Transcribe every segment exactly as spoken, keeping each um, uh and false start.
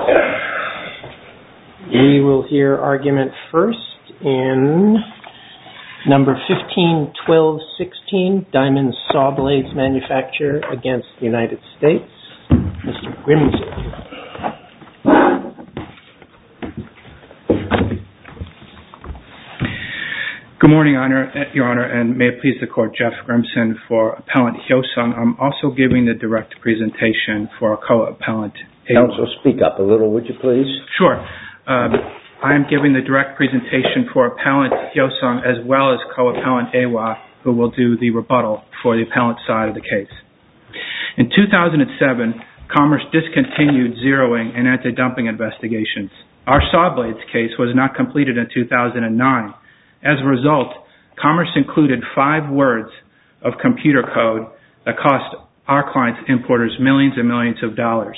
We will hear argument first in number fifteen twelve sixteen, Diamond Saw Blades Manufacturer against the United States. Mister Grimson. Good morning, Honor, Your Honor, and may it please the Court, Jeff Grimson for Appellant Hyosung. I'm also giving the direct presentation for a co-appellant. Counsel, speak up a little, would you please? Sure. Um, I am giving the direct presentation for Appellant Hyosung as well as co-appellant A W A, who will do the rebuttal for the appellant side of the case. In two thousand seven, Commerce discontinued zeroing and anti-dumping investigations. Our Saw Blades case was not completed in two thousand nine. As a result, Commerce included five words of computer code that cost our clients' importers millions and millions of dollars.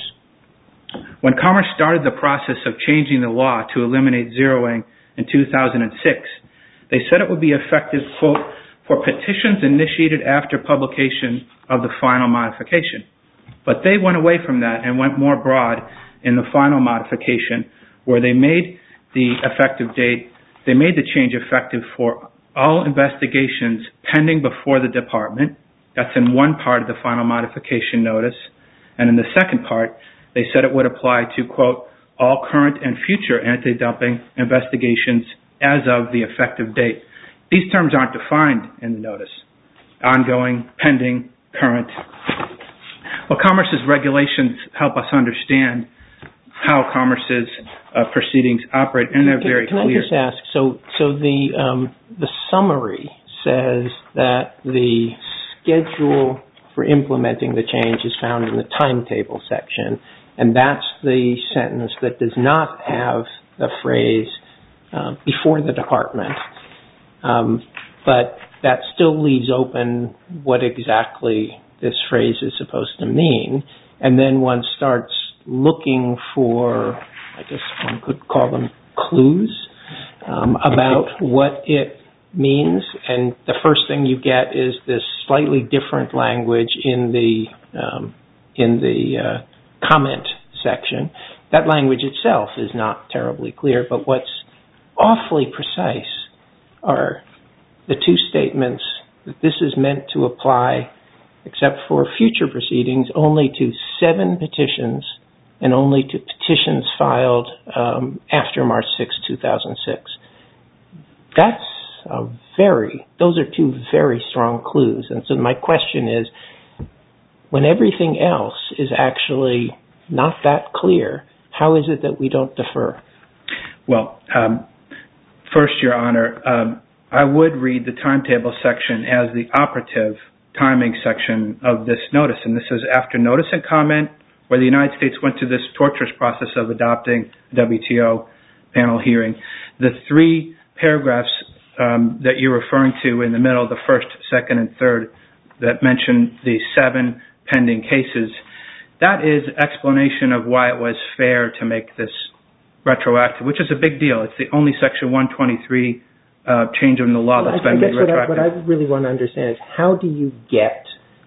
When Commerce started the process of changing the law to eliminate zeroing in two thousand six, they said it would be effective, quote, for petitions initiated after publication of the final modification. But they went away from that and went more broad in the final modification, where they made the effective date They made the change effective for all investigations pending before the Department. That's in one part of the final modification notice. And in the second part, they said it would apply to, quote, all current and future anti-dumping investigations as of the effective date. These terms aren't defined in the notice. Ongoing, pending, current. Well, Commerce's regulations help us understand how Commerce's uh, proceedings operate, and they're can, very can clear. Can I just ask, so so the um, the summary says that the schedule for implementing the change is found in the timetable section, and that's the sentence that does not have the phrase uh, before the Department, um, but that still leaves open what exactly this phrase is supposed to mean, and then one starts looking for, I guess one could call them clues, um, about what it means. And the first thing you get is this slightly different language in the um, in the uh, comment section. That language itself is not terribly clear, but what's awfully precise are the two statements that this is meant to apply, except for future proceedings, only to seven petitions and only to petitions filed um, after March sixth, two thousand six. That's a very, those are two very strong clues. And so my question is, when everything else is actually not that clear, how is it that we don't defer? Well, um, first, Your Honor, um, I would read the timetable section as the operative timing section of this notice. And this is after notice and comment, where the United States went through this torturous process of adopting a W T O panel hearing. The three paragraphs um, that you're referring to in the middle, the first, second, and third, that mention the seven pending cases, that is explanation of why it was fair to make this retroactive, which is a big deal. It's the only Section one twenty-three uh, change in the law well, that's I, been I made retroactive. What I, what I really want to understand is, how do you get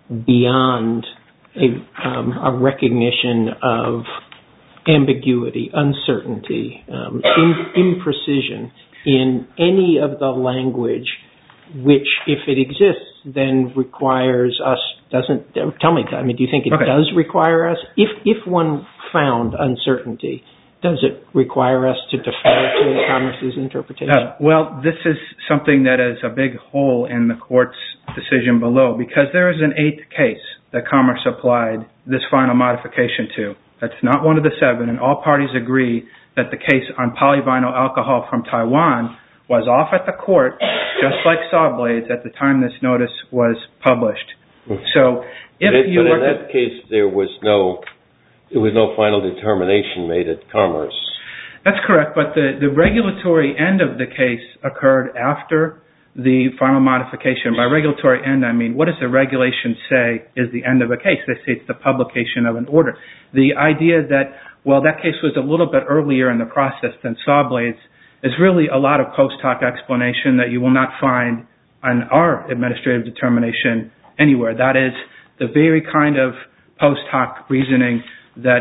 beyond A, um, a recognition of ambiguity, uncertainty, um, in, imprecision in any of the language which, if it exists, then requires us, doesn't, tell me, I mean, do you think it okay. does require us? If, if one found uncertainty, does it require us to defer to Commerce's interpretation? Uh, well, this is something that is a big hole in the court's decision below, because there is an eighth case that Commerce applied this final modification to. That's not one of the seven, and all parties agree that the case on polyvinyl alcohol from Taiwan was off at the court, just like Saw Blades, at the time this notice was published. So, if but it, you but look in that at, case, there was no, there was no final determination made at Commerce. That's correct, but the, the regulatory end of the case occurred after the final modification. By regulatory end, I mean, what does the regulation say is the end of a case? They say it's the publication of an order. The idea that, well, that case was a little bit earlier in the process than Saw Blades is really a lot of post hoc explanation that you will not find on our administrative determination anywhere. That is the very kind of post hoc reasoning that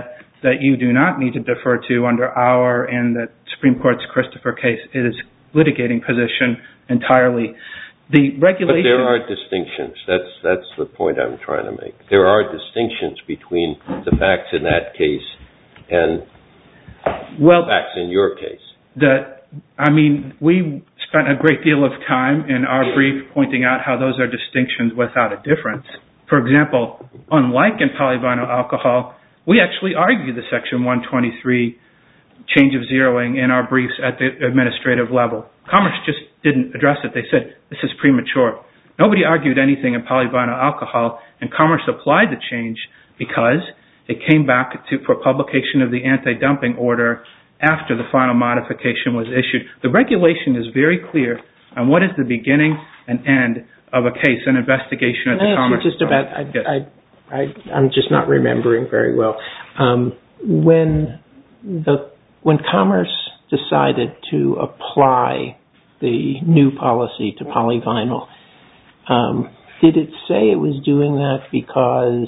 that you do not need to defer to under our and the Supreme Court's Christopher case is litigating position entirely. The regulation... But there are distinctions. That's that's the point I'm trying to make. There are distinctions between the facts in that case and well, the facts in your case. The, I mean, we spent a great deal of time in our brief pointing out how those are distinctions without a difference. For example, unlike in polyvinyl alcohol, we actually argue the Section one twenty-three change of zeroing in our briefs at the administrative level. Commerce just didn't address it. They said, this is premature. Nobody argued anything in polyvinyl alcohol, and Commerce applied the change because it came back to, for publication of the anti-dumping order after the final modification was issued. The regulation is very clear on what is the beginning and end of a case, an investigation at the Commerce. Just about, I, yes. I, I, I'm just not remembering very well. Um, when the when Commerce decided to apply the new policy to polyvinyl, um, did it say it was doing that because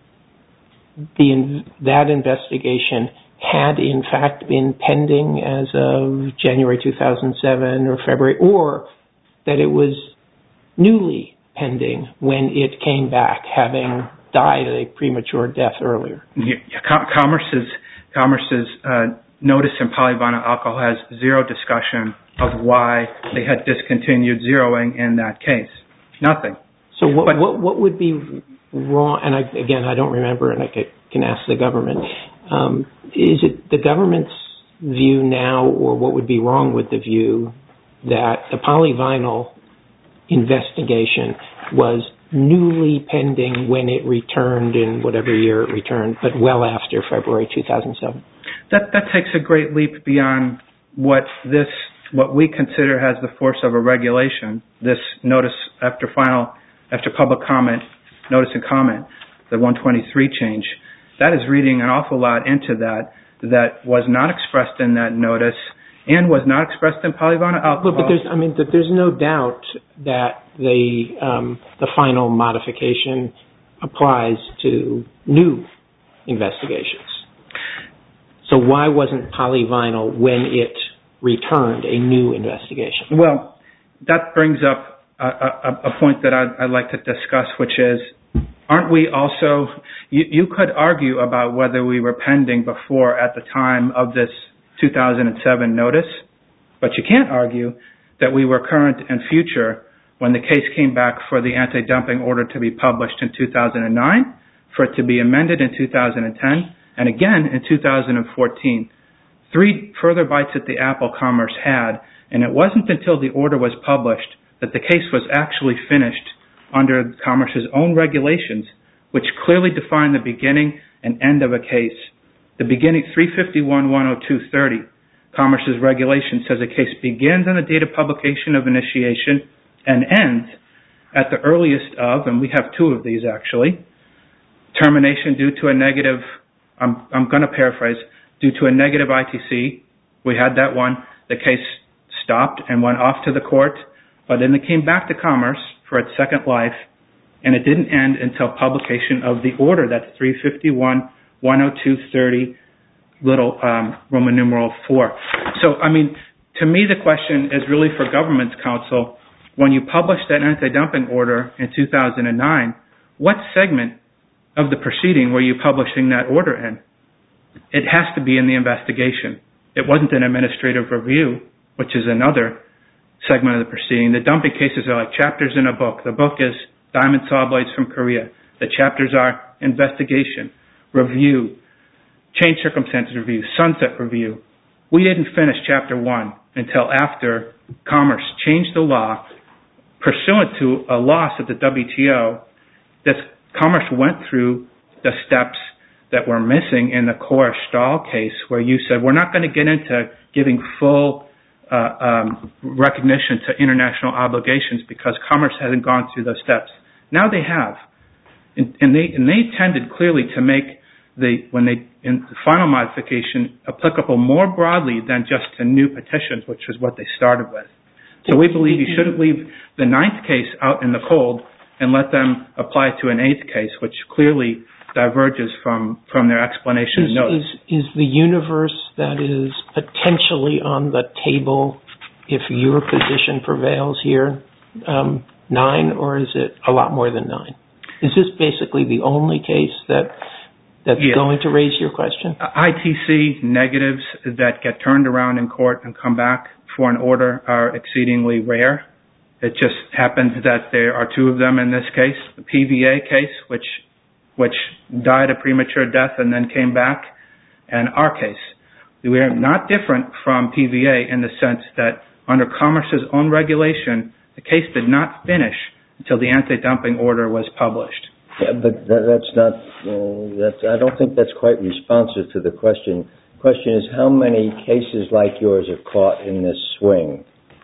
the that investigation had in fact been pending as of January two thousand seven or February, or that it was newly pending when it came back, having died a premature death earlier? Yeah, Commerce's Commerce's uh, notice in polyvinyl alcohol has zero discussion of why they had discontinued zeroing in that case. Nothing. So what but, what, what would be wrong? And I, again, I don't remember, and I could, can ask the government. Um, is it the government's view now, or what would be wrong with the view that the polyvinyl investigation was newly pending when it returned in whatever year it returned, but well after February two thousand seven? That that takes a great leap beyond what this what we consider has the force of a regulation. This notice after final after public comment, notice and comment, the one twenty-three change. That is reading an awful lot into that that was not expressed in that notice and was not expressed in polyvinyl alcohol. But, but there's, I mean, that there's no doubt that the um, the final modification applies to new investigations. So why wasn't polyvinyl, when it returned, a new investigation? Well, that brings up a, a, a point that I'd, I'd like to discuss, which is, aren't we also, you, you could argue about whether we were pending before at the time of this two thousand seven notice, but you can't argue that we were current and future when the case came back for the anti-dumping order to be published in two thousand nine, for it to be amended in two thousand ten, and again in two thousand fourteen. Three further bites at the apple Commerce had, and it wasn't until the order was published that the case was actually finished under Commerce's own regulations, which clearly define the beginning and end of a case. The beginning, three fifty-one dash one oh two dash thirty, Commerce's regulation says a case begins on the date of publication of initiation and ends at the earliest of, and we have two of these actually, termination due to a negative, I'm, I'm going to paraphrase, due to a negative I T C. We had that one. The case stopped and went off to the court, but then it came back to Commerce for its second life, and it didn't end until publication of the order. That's three fifty-one dash one oh two dash thirty, little um, Roman numeral four. So, I mean, to me the question is really for government's counsel, when you published that anti-dumping order in two thousand nine, what segment of the proceeding were you publishing that order in? It has to be in the investigation. It wasn't an administrative review, which is another segment of the proceeding. The dumping cases are like chapters in a book. The book is Diamond Saw Blades from Korea. The chapters are investigation, review, change circumstances review, sunset review. We didn't finish chapter one until after Commerce changed the law pursuant to a loss at the W T O. That Commerce went through the steps that were missing in the Cora Stahl case, where you said we're not going to get into giving full uh, um, recognition to international obligations because Commerce hasn't gone through those steps. Now they have, and, and they and they tended clearly to make the when they in the final modification applicable more broadly than just to new petitions, which is what they started with. So we believe you shouldn't leave the ninth case out in the cold and let them apply to an eighth case, which clearly diverges from, from their explanation. Is, is, is the universe that is potentially on the table, if your position prevails here, um, nine, or is it a lot more than nine? Is this basically the only case that that's yeah. going to raise your question? I T C negatives that get turned around in court and come back for an order are exceedingly rare. It just happens that there are two of them in this case. The P V A case, which which died a premature death and then came back, and our case. We are not different from P V A in the sense that under Commerce's own regulation, the case did not finish until the anti-dumping order was published. Yeah, but that, that's not, uh, that's, I don't think that's quite responsive to the question. The question is, how many cases like yours are caught in this swing?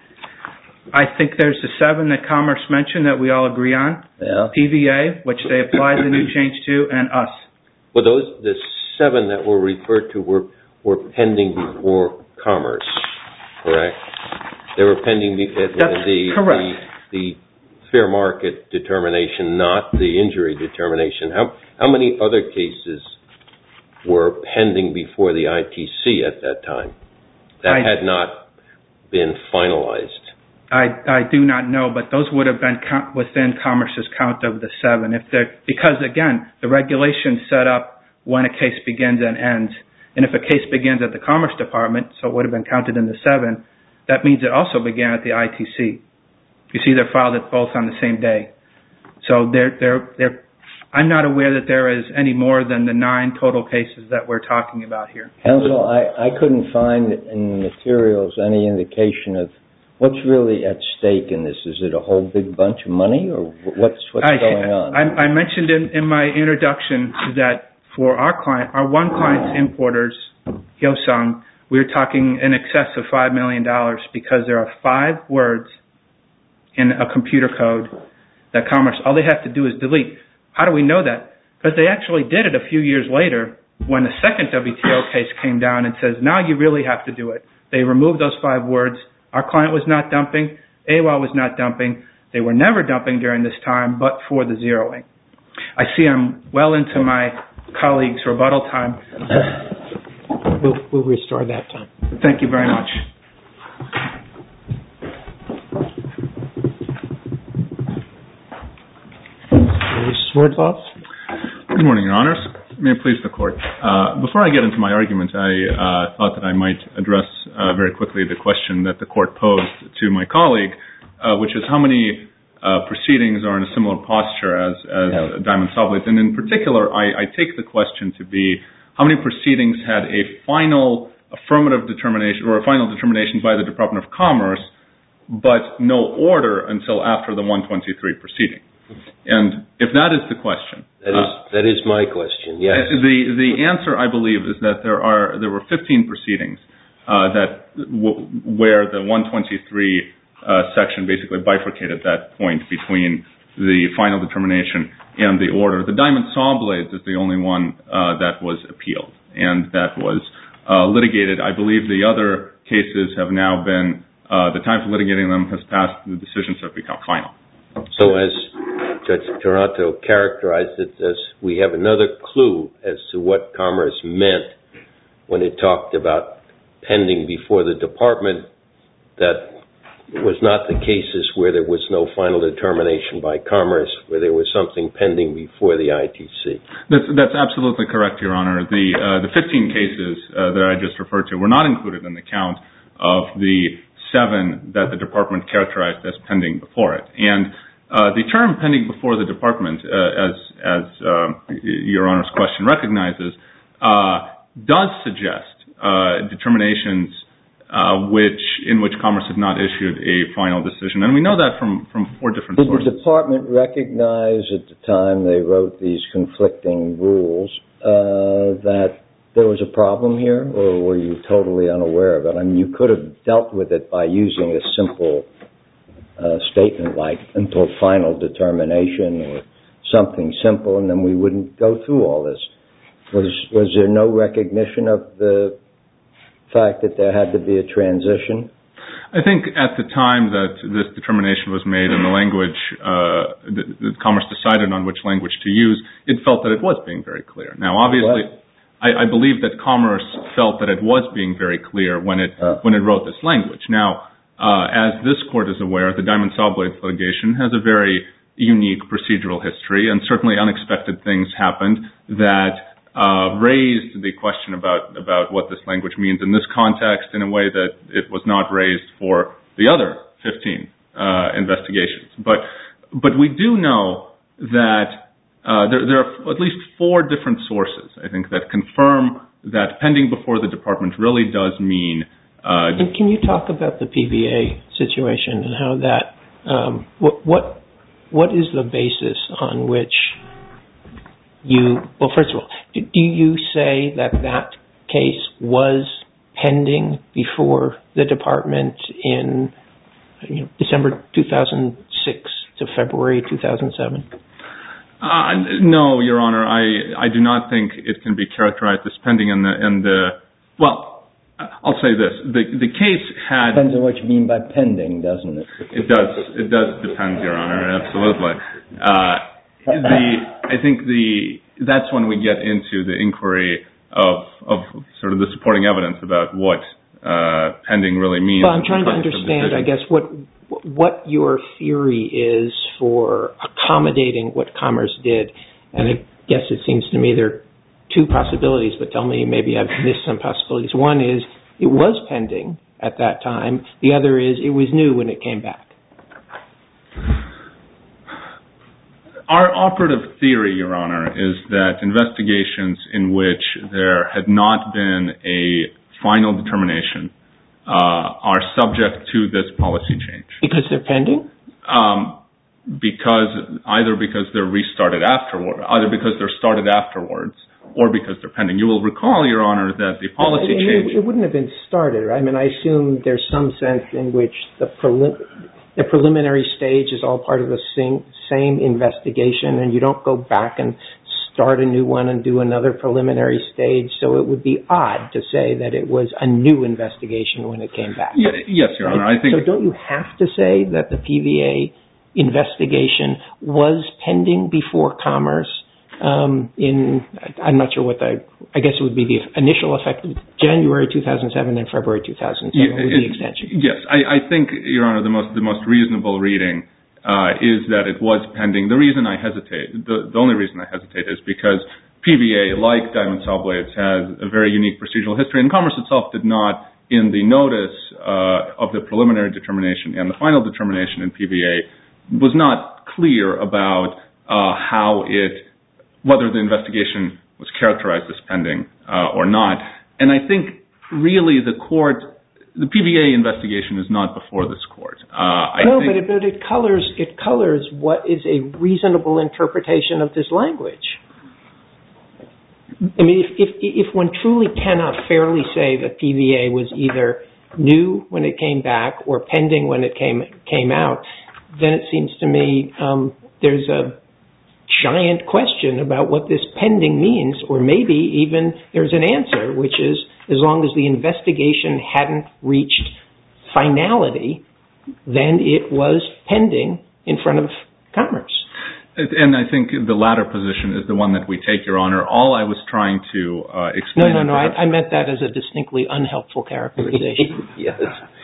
I think there's the seven that Commerce mentioned that we all agree on. Yeah. P V A, which they applied the new change to, and us. Well, those, the seven that were referred to were, were pending before Commerce, correct? They were pending the, That's the, correct. the, the fair market determination, not the injury determination. How how many other cases were pending before the I T C at that time that I, had not been finalized? I, I do not know, but those would have been count, within Commerce's count of the seven. If they're, because, again, the regulation set up when a case begins and ends. And if a case begins at the Commerce Department, so it would have been counted in the seven, that means it also began at the I T C. You see, they're filed it both on the same day. So they're, they're, they're, I'm not aware that there is any more than the nine total cases that we're talking about here. Counsel, I, I couldn't find in the materials any indication of what's really at stake in this. Is it a whole big bunch of money, or what's, what's I, going on? I, I mentioned in, in my introduction that for our client, our one client's importers, Hyosung, we're talking in excess of five million dollars because there are five words in a computer code that Commerce, all they have to do is delete. How do we know that? Because they actually did it a few years later when the second W T O case came down and says, now you really have to do it. They removed those five words. Our client was not dumping. A W A was not dumping. They were never dumping during this time, but for the zeroing. I see I'm well into my colleague's rebuttal time. We'll, we'll restore that time. Thank you very much. Swerdloff? Good morning, Your Honors. May it please the Court. Uh, before I get into my argument, I uh, thought that I might address uh, very quickly the question that the Court posed to my colleague, uh, which is how many uh, proceedings are in a similar posture as, as yeah. Diamond Sawblades. And in particular, I, I take the question to be how many proceedings had a final affirmative determination or a final determination by the Department of Commerce, but no order until after the one twenty-three proceeding. And if that is the question, that is, uh, that is my question. Yes. The the answer, I believe, is that there are there were fifteen proceedings uh, that w- where the one twenty-three uh, section basically bifurcated that point between the final determination and the order. The Diamond Sawblades is the only one uh, that was appealed and that was uh, litigated. I believe the other cases have now been uh, the time for litigating them has passed. The decisions have become final. So as Judge Taranto characterized it as we have another clue as to what Commerce meant when it talked about pending before the Department, that was not the cases where there was no final determination by Commerce, where there was something pending before the I T C. That's, that's absolutely correct, Your Honor. The, uh, the fifteen cases uh, that I just referred to were not included in the count of the seven that the Department characterized as pending before it. And Uh, the term pending before the Department, uh, as, as uh, Your Honor's question recognizes, uh, does suggest uh, determinations uh, which in which Commerce had not issued a final decision. And we know that from, from four different Did sources. Did the Department recognize at the time they wrote these conflicting rules uh, that there was a problem here, or were you totally unaware of it? I mean, you could have dealt with it by using a simple Uh, statement like until final determination or something simple, and then we wouldn't go through all this. Was was there no recognition of the fact that there had to be a transition? I think at the time that this determination was made and the language, uh, the, the Commerce decided on which language to use, it felt that it was being very clear. Now, obviously, I, I believe that Commerce felt that it was being very clear when it uh. when it wrote this language. Now, uh, as this Court is aware, the Diamond Saw Blades litigation has a very unique procedural history, and certainly unexpected things happened that Uh, raised the question about, about what this language means in this context in a way that it was not raised for the other fifteen uh, investigations. But but we do know that uh, there, there are at least four different sources, I think, that confirm that pending before the department really does mean... Uh, and can you talk about the P V A situation and how that... Um, what, what what is the basis on which... You well, first of all, do, do you say that that case was pending before the department in you know, December two thousand six to February two thousand seven? Uh, no, Your Honor, I, I do not think it can be characterized as pending in the in the well. I'll say this: the the case had depends on what you mean by pending, doesn't it? It does. It does depend, Your Honor. Absolutely. Uh, The, I think the that's when we get into the inquiry of of sort of the supporting evidence about what uh, pending really means. Well, I'm trying to understand, I guess, what what your theory is for accommodating what Commerce did, and I guess it seems to me there are two possibilities. But tell me, maybe I've missed some possibilities. One is it was pending at that time. The other is it was new when it came back. Our operative theory, Your Honor, is that investigations in which there had not been a final determination uh, are subject to this policy change. Because they're pending? Um, because either because they're restarted afterward, either because they're started afterwards, or because they're pending. You will recall, Your Honor, that the policy I mean, change... It wouldn't have been started, right? I mean, I assume there's some sense in which the prelim- the preliminary stage is all part of the same, same investigation, and you don't go back and start a new one and do another preliminary stage. So it would be odd to say that it was a new investigation when it came back. Yeah, yes, Your Honor. I think so. Don't you have to say that the P V A investigation was pending before Commerce? Um, in I'm not sure what the I guess it would be the initial effective January two thousand seven and February two thousand seven yeah, with it, the extension. Yes, I, I think, Your Honor, the most the most reasonable reading uh, is that it was pending. The reason I hesitate, the, the only reason I hesitate, is because P V A, like Diamond Saw Blades, has a very unique procedural history, and Commerce itself did not, in the notice uh, of the preliminary determination and the final determination in P V A, was not clear about uh, how it. whether the investigation was characterized as pending uh, or not. And I think really the court, the P V A investigation is not before this court. Uh, I no, think but, it, but it colors it colors what is a reasonable interpretation of this language. I mean, if, if, if one truly cannot fairly say that P V A was either new when it came back or pending when it came came out, then it seems to me um, there's a giant question about what this pending means, or maybe even there's an answer, which is as long as the investigation hadn't reached finality, then it was pending in front of Commerce. And I think the latter position is the one that we take, Your Honor. All I was trying to uh, explain... No, no, no, I, I meant that as a distinctly unhelpful characterization. Yes.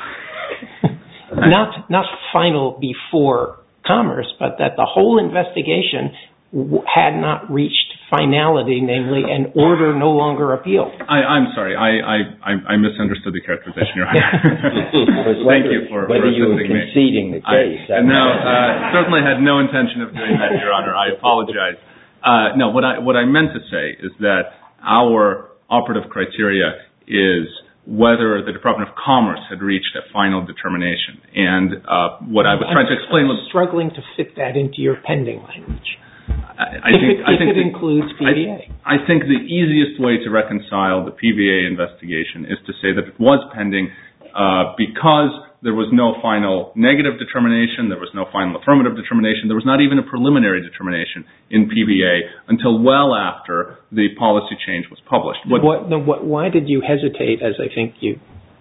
not, not final before Commerce, but that the whole investigation had not reached finality, namely an order no longer appealed. I, I'm sorry, I, I, I misunderstood the characterization, Your Honor. Thank you for whether you were me. conceding the case. I, no, uh, certainly had no intention of doing that, Your Honor. I apologize. Uh, no, what I what I meant to say is that our operative criteria is whether the Department of Commerce had reached a final determination. And uh, what I was I'm trying to explain was... struggling to fit that into your pending language. I, I if think, it, I think if it the, includes P V A. I, I think the easiest way to reconcile the P V A investigation is to say that it was pending uh, because there was no final negative determination, there was no final affirmative determination, there was not even a preliminary determination in P V A until well after the policy change was published. What, what, what, why did you hesitate, as I think you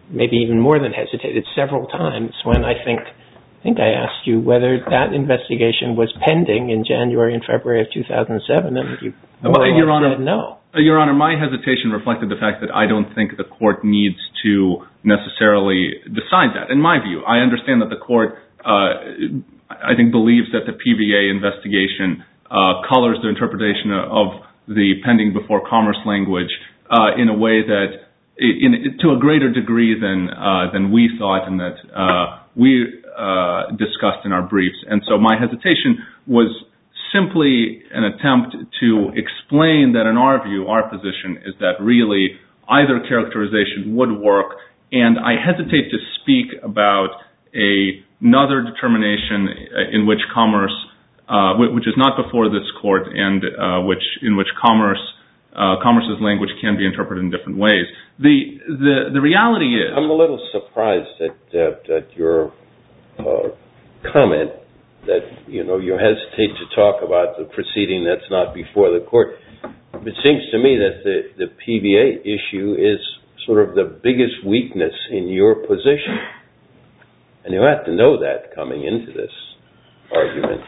maybe even more than hesitated, several times when I think I think I asked you whether that investigation was pending in January and February of two thousand seven, and you more Your Honor, said no. Your Honor, my hesitation reflected the fact that I don't think the court needs to necessarily decide that. In my view, I understand that the court, uh, I think, believes that the P V A investigation uh, colors the interpretation of the pending before commerce language uh, in a way that, in, to a greater degree than uh, than we thought, and that uh, we uh, discussed in our briefs. And so my hesitation was simply an attempt to explain that in our view, our position is that really either characterization would work, and I hesitate to speak about a, another determination in which commerce, uh, which is not before this court, and uh, which in which commerce, uh, commerce's language can be interpreted in different ways. The the, the reality is, I'm a little surprised at uh, at your uh, comment that, you know, you hesitate to talk about the proceeding that's not before the court. It seems to me that the, the P V A issue is sort of the biggest weakness in your position. And you have to know that coming into this argument.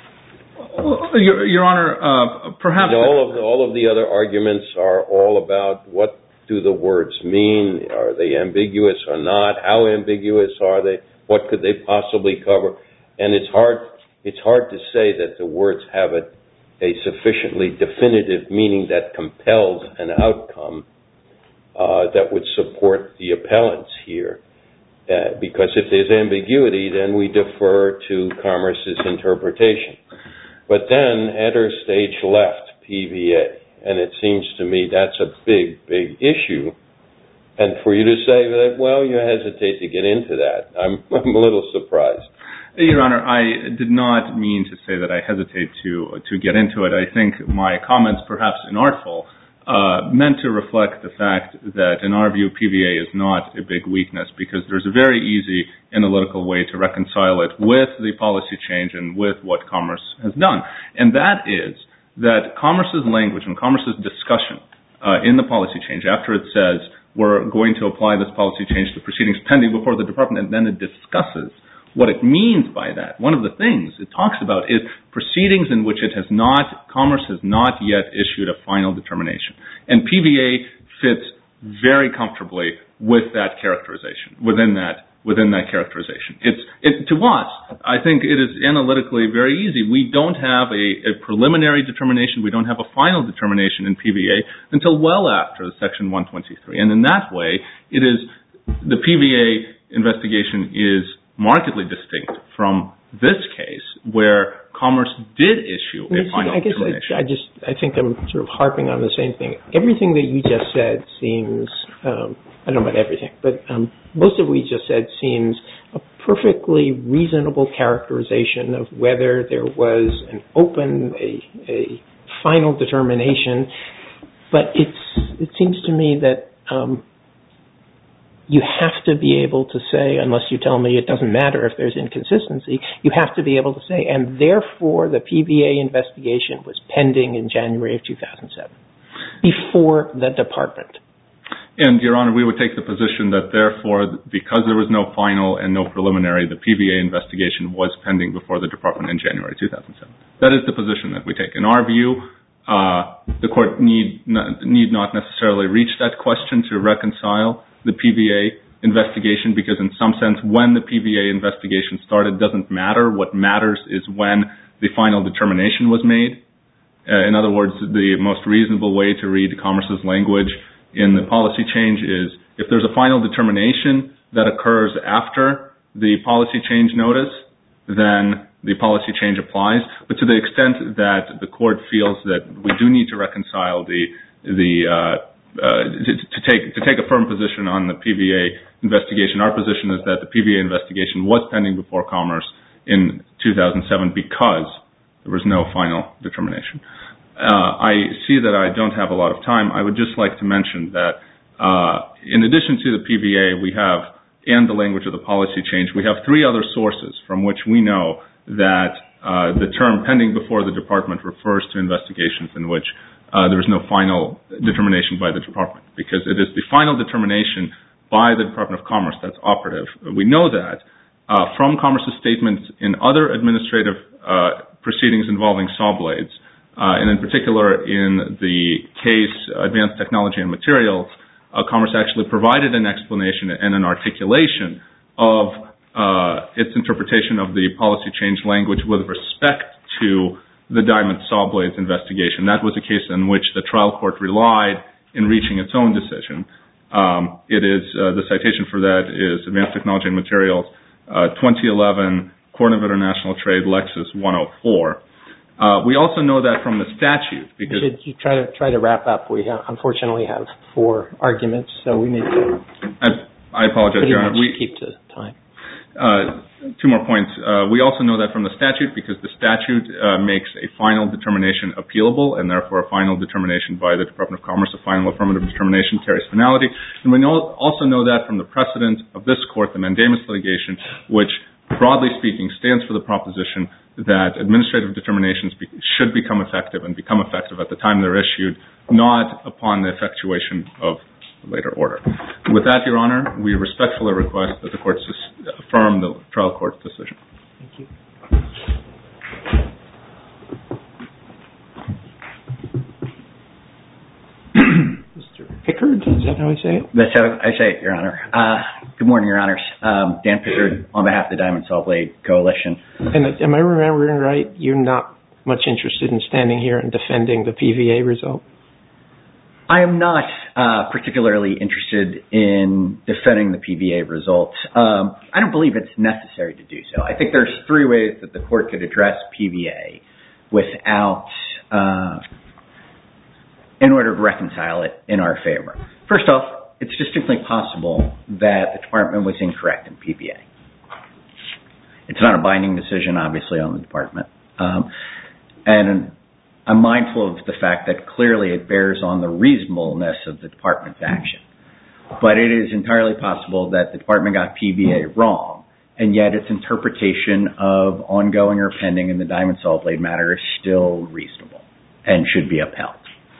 Your, Your Honor, uh, perhaps... You know, all of the, all of the other arguments are all about what do the words mean? Are they ambiguous or not? How ambiguous are they? What could they possibly cover? And it's hard... It's hard to say that the words have a, a sufficiently definitive meaning that compels an outcome uh, that would support the appellants here. Uh, because if there's ambiguity, then we defer to Commerce's interpretation. But then Enter Stage left P V A, and it seems to me that's a big, big issue. And for you to say that, well, you hesitate to get into that, I'm, I'm a little surprised. Your Honor, I did not mean to say that I hesitate to to get into it. I think my comments, perhaps inartful, uh, meant to reflect the fact that, in our view, P V A is not a big weakness, because there's a very easy analytical way to reconcile it with the policy change and with what Commerce has done. And that is that Commerce's language and Commerce's discussion uh, in the policy change, after it says we're going to apply this policy change to proceedings pending before the Department, and then it discusses what it means by that. One of the things it talks about is proceedings in which it has not, Commerce has not yet issued a final determination. And P V A fits very comfortably with that characterization, within that, within that characterization. It's, it, to us, I think it is analytically very easy. We don't have a, a preliminary determination, we don't have a final determination in P V A until well after the Section one twenty-three. And in that way, it is, the P V A investigation is markedly distinct from this case, where Commerce did issue a final I guess determination. I, I just, I think I'm sort of harping on the same thing. Everything that you just said seems, um, I don't know about everything, but um, most of what you just said seems a perfectly reasonable characterization of whether there was an open, a, a final determination. But it's, it seems to me that um, you have to be able to say, unless you tell me it doesn't matter if there's inconsistency, you have to be able to say, and therefore the P V A investigation was pending in January of two thousand seven, before the Department. And, Your Honor, we would take the position that, therefore, because there was no final and no preliminary, the P V A investigation was pending before the Department in January two thousand seven. That is the position that we take. In our view, uh, the Court need not, need not necessarily reach that question to reconcile the P V A investigation, because in some sense, when the P V A investigation started doesn't matter. What matters is when the final determination was made. Uh, in other words, the most reasonable way to read Commerce's language in the policy change is if there's a final determination that occurs after the policy change notice, then the policy change applies. But to the extent that the Court feels that we do need to reconcile the the uh, uh, to, to take to take a firm position on the P V A investigation, our position is that the P V A investigation was pending before Commerce in two thousand seven because there was no final determination. Uh, I see that I don't have a lot of time. I would just like to mention that uh, in addition to the P V A, we have, and the language of the policy change, we have three other sources from which we know that uh, the term pending before the Department refers to investigations in which uh, there is no final determination by the Department, because it is the final determination by the Department of Commerce that's operative. We know that uh, from Commerce's statements in other administrative uh, proceedings involving saw blades, uh, and in particular in the case Advanced Technology and Materials, uh, Commerce actually provided an explanation and an articulation of uh, its interpretation of the policy change language with respect to the Diamond Saw Blades investigation. That was a case in which the trial court relied in reaching its own decision. Um, it is, uh, the citation for that is Advanced Technology and Materials, uh, twenty eleven, Court of International Trade, Lexus one oh four. Uh, we also know that from the statute, because you should you try to try to wrap up. We ha- unfortunately have four arguments, so we need to. I, I apologize, Your Honor. We keep to time. Uh, two more points. Uh, we also know that from the statute, because the statute uh, makes a final determination appealable, and therefore a final determination by the Department of Commerce, a final affirmative determination carries finality. And we know, also know that from the precedent of this court, the mandamus litigation, which, broadly speaking, stands for the proposition that administrative determinations be, should become effective and become effective at the time they're issued, not upon the effectuation of later order. With that, Your Honor, we respectfully request that the court affirm the trial court's decision. Thank you. Mister Pickard, is that how I say it? That's how I say it, Your Honor. Uh, good morning, Your Honors. Um, Dan Pickard on behalf of the Diamond Saw Blade Coalition. And am I remembering right, you're not much interested in standing here and defending the P V A result? I am not uh, particularly interested in defending the P V A results. Um, I don't believe it's necessary to do so. I think there's three ways that the court could address P V A without, uh, in order to reconcile it in our favor. First off, it's distinctly possible that the department was incorrect in P V A. It's not a binding decision, obviously, on the department. Um, and I'm mindful of the fact that clearly it bears on the reasonableness of the department's action. But it is entirely possible that the department got P V A wrong, and yet its interpretation of ongoing or pending in the Diamond Saw Blade matter is still reasonable and should be upheld.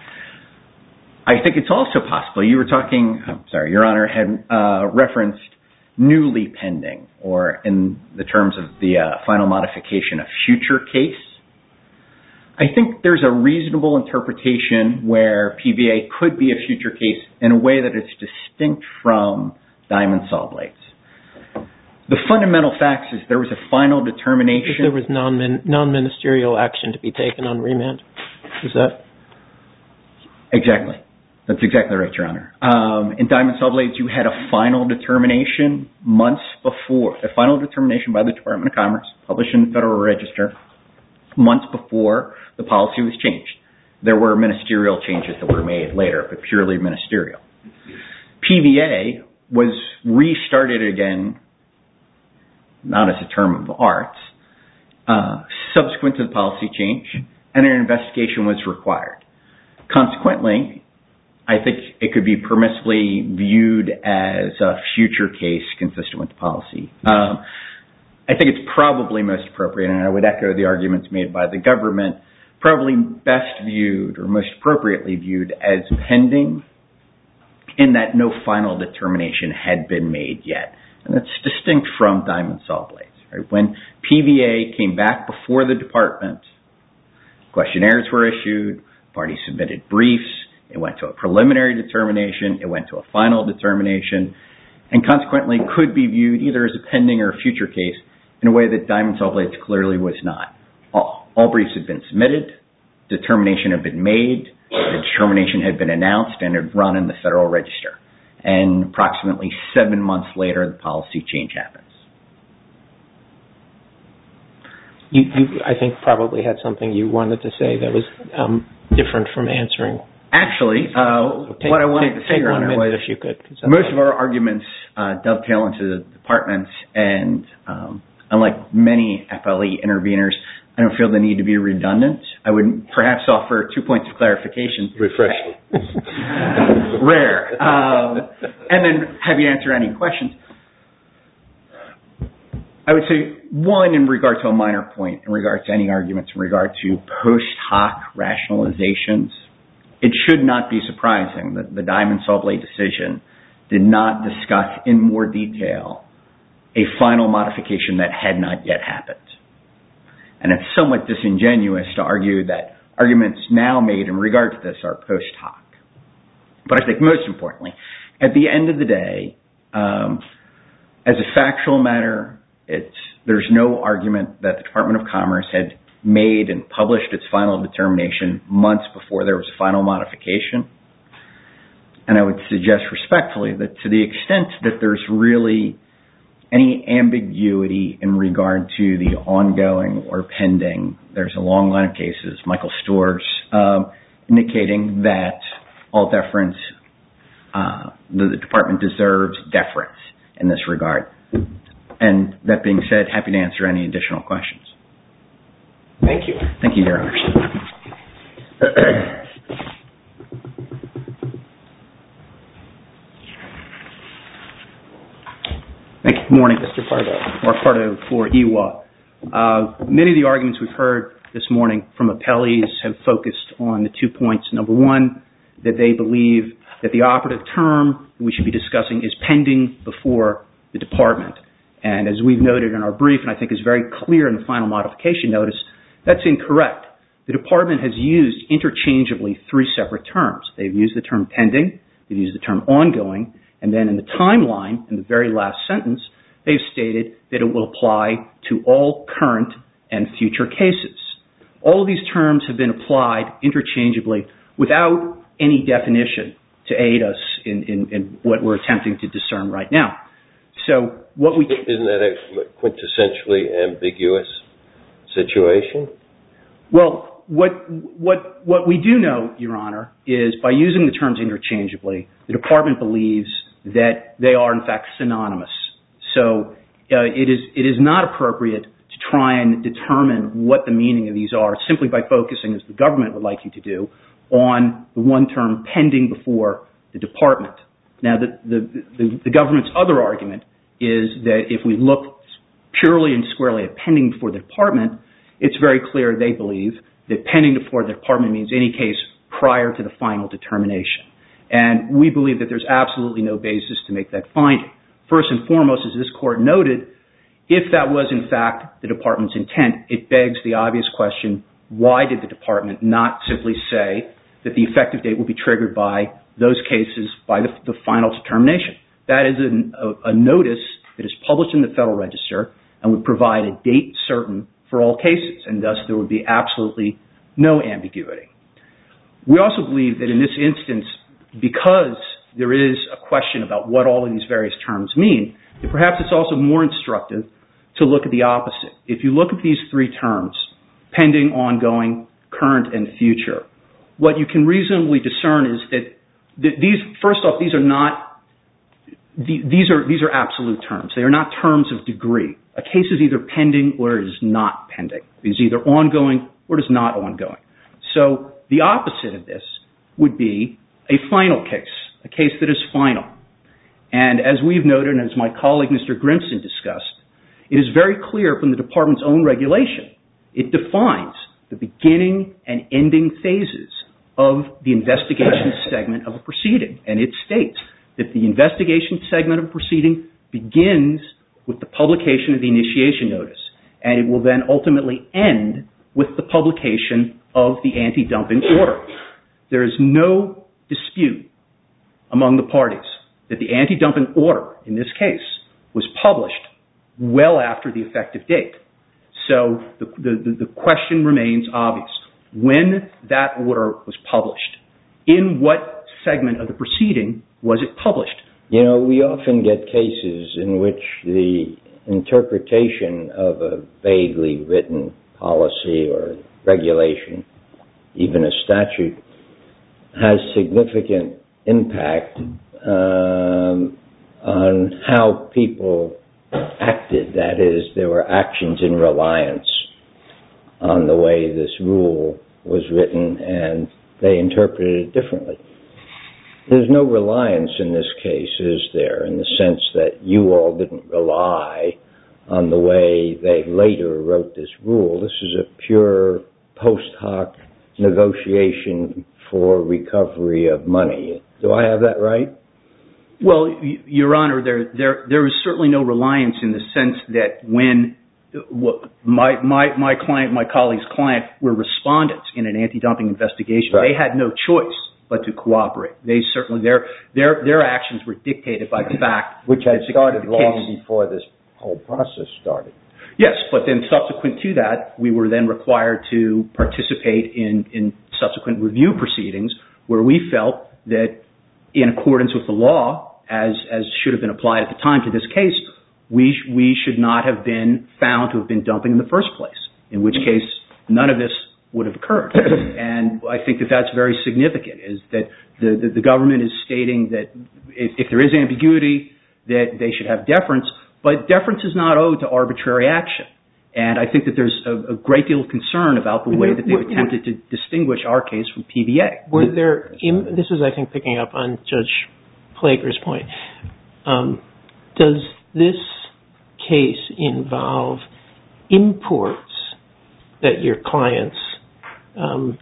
I think it's also possible, you were talking, I'm sorry, Your Honor had uh, referenced newly pending, or in the terms of the uh, final modification, a future case. I think there's a reasonable interpretation where P V A could be a future case in a way that it's distinct from Diamond Saw Blades. The fundamental facts is there was a final determination. If there was non non-ministerial action to be taken on remand. Is that? Exactly. That's exactly right, Your Honor. Um, in Diamond Saw Blades, you had a final determination months before, a final determination by the Department of Commerce, published in the Federal Register, months before the policy was changed. There were ministerial changes that were made later, but purely ministerial. P V A was restarted again, not as a term of art, uh, subsequent to the policy change, and an investigation was required. Consequently, I think it could be permissibly viewed as a future case consistent with the policy. Um, I think it's probably most appropriate, and I would echo the arguments made by the government, probably best viewed or most appropriately viewed as pending in that no final determination had been made yet. And that's distinct from Diamond Saw Blades. Right? When P V A came back before the department, questionnaires were issued, parties submitted briefs, it went to a preliminary determination, it went to a final determination, and consequently could be viewed either as a pending or a future case in a way that Diamond Saw Blades clearly was not. All, all briefs had been submitted, determination had been made, the determination had been announced and had run in the Federal Register. And approximately seven months later, the policy change happens. You, you I think, probably had something you wanted to say that was um, different from answering. Actually, uh, so take, what I wanted take, to say, Your Honor, was if you could, most of our arguments uh, dovetail into the departments, and um, unlike many F L E interveners, I don't feel the need to be redundant. I would perhaps offer two points of clarification. Refreshing. Rare. Um, and then have you answer any questions. I would say, one, in regard to a minor point, in regard to any arguments in regard to post hoc rationalizations, it should not be surprising that the Diamond Saw Blade decision did not discuss in more detail a final modification that had not yet happened. And it's somewhat disingenuous to argue that arguments now made in regard to this are post hoc. But I think most importantly, at the end of the day, um, as a factual matter, it's, there's no argument that the Department of Commerce had made and published its final determination months before there was a final modification. And I would suggest respectfully that to the extent that there's really any ambiguity in regard to the ongoing or pending, there's a long line of cases, Michael Storrs, um, indicating that all deference, uh, the, the department deserves deference in this regard. And that being said, happy to answer any additional questions. Thank you. Thank you, Your Honor. Thank you. Good morning. Mister Pardo. Mark Pardo for E W A. Uh, many of the arguments we've heard this morning from appellees have focused on the two points. Number one, that they believe that the operative term we should be discussing is pending before the department. And as we've noted in our brief, and I think is very clear in the final modification notice, that's incorrect. The department has used interchangeably three separate terms. They've used the term pending, they've used the term ongoing, and then in the timeline, in the very last sentence, they've stated that it will apply to all current and future cases. All of these terms have been applied interchangeably without any definition to aid us in, in, in what we're attempting to discern right now. So what we... Isn't that a quintessentially ambiguous situation? Well, what what what we do know, Your Honor, is by using the terms interchangeably, the department believes that they are in fact synonymous. So uh, it is it is not appropriate to try and determine what the meaning of these are simply by focusing, as the government would like you to do, on the one term pending before the department. Now, the the, the, the government's other argument is that if we look purely and squarely at pending before the department, it's very clear they believe that pending before the department means any case prior to the final determination. And we believe that there's absolutely no basis to make that finding. First and foremost, as this court noted, if that was in fact the department's intent, it begs the obvious question, why did the department not simply say that the effective date will be triggered by those cases by the, the final determination? That is a, a, a notice that is published in the Federal Register and would provide a date certain for all cases, and thus there would be absolutely no ambiguity. We also believe that in this instance, because there is a question about what all of these various terms mean, that perhaps it's also more instructive to look at the opposite. If you look at these three terms, pending, ongoing, current, and future, what you can reasonably discern is that these, first off, these are not These are these are absolute terms. They are not terms of degree. A case is either pending or it is not pending. It is either ongoing or it is not ongoing. So the opposite of this would be a final case, a case that is final. And as we've noted, and as my colleague Mister Grimson discussed, it is very clear from the department's own regulation. It defines the beginning and ending phases of the investigation segment of a proceeding. And it states that the investigation segment of a proceeding begins with the publication of the initiation notice, and it will then ultimately end with the publication of the anti-dumping order. There is no dispute among the parties that the anti-dumping order, in this case, was published well after the effective date. So the, the, the question remains obvious. When that order was published, in what segment of the proceeding was it published? You know, we often get cases in which the interpretation of a vaguely written policy or regulation, even a statute, has significant impact um, on how people acted. That is, there were actions in reliance on the way this rule was written, and they interpreted it differently. There's no reliance in this case, is there, in the sense that you all didn't rely on the way they later wrote this rule. This is a pure post hoc negotiation for recovery of money. Do I have that right? Well, Your Honor, there there there is certainly no reliance in the sense that when my my my client, my colleague's client, were respondents in an anti-dumping investigation, right. They had no choice but to cooperate. They certainly their their their actions were dictated by the fact which had started long before this whole process started. Yes, but then subsequent to that, we were then required to participate in in subsequent review proceedings where we felt that, in accordance with the law, as as should have been applied at the time to this case, we we should not have been found to have been dumping in the first place, in which case none of this would have occurred. And I think that that's very significant, is that the, the, the government is stating that if, if there is ambiguity, that they should have deference, but deference is not owed to arbitrary action. And I think that there's a, a great deal of concern about the way that they've attempted to distinguish our case from P V A. Were there, in, this is, I think, picking up on Judge Plager's point. Um, does this case involve imports that your clients um,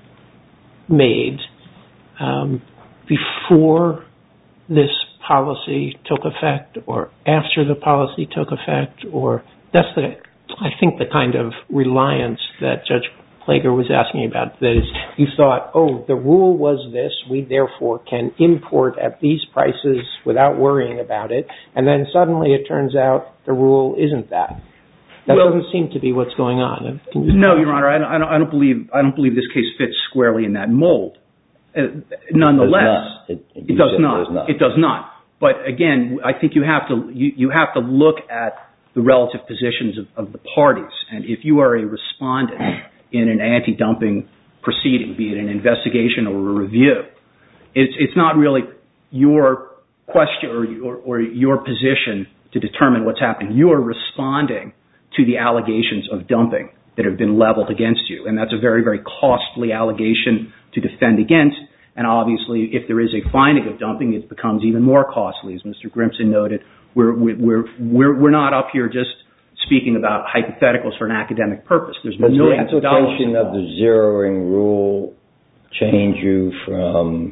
made um, before this policy took effect, or after the policy took effect, or that's the, I think, the kind of reliance that Judge Plager was asking about. That is, you thought, oh, the rule was this, we therefore can import at these prices without worrying about it, and then suddenly it turns out the rule isn't that. That well, doesn't seem to be what's going on. No, Your Honor, I don't, I don't believe I don't believe this case fits squarely in that mold. Uh, nonetheless, it does not. It, it does not. does not. It does not. But again, I think you have to you, you have to look at the relative positions of, of the parties. And if you are a respondent in an anti-dumping proceeding, be it an investigation or a review, it's it's not really your question or, or, or your position to determine what's happening. You are responding to the allegations of dumping that have been leveled against you. And that's a very, very costly allegation to defend against. And obviously, if there is a finding of dumping, it becomes even more costly. As Mister Grimson noted, we're, we're, we're, we're not up here just speaking about hypotheticals for an academic purpose. There's Does millions the application of of the zeroing rule change you from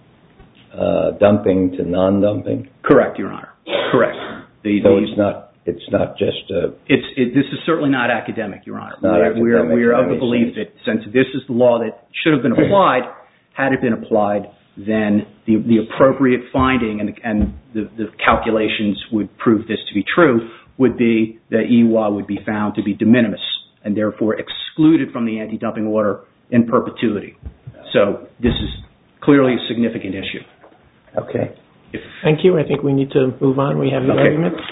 uh, dumping to non-dumping? Correct, Your Honor. Correct. The, so the, it's not it's not just a... It's, it, this is certainly not academic, Your Honor. Not we're, academic, we're, we're of the belief sense. that since this is the law that should have been applied, had it been applied, then the, the appropriate finding and, and the, the calculations would prove this to be true, would be that E W A would be found to be de minimis and therefore excluded from the anti-dumping order in perpetuity. So this is clearly a significant issue. Okay. If, Thank you. I think we need to move on. We have the okay. argument.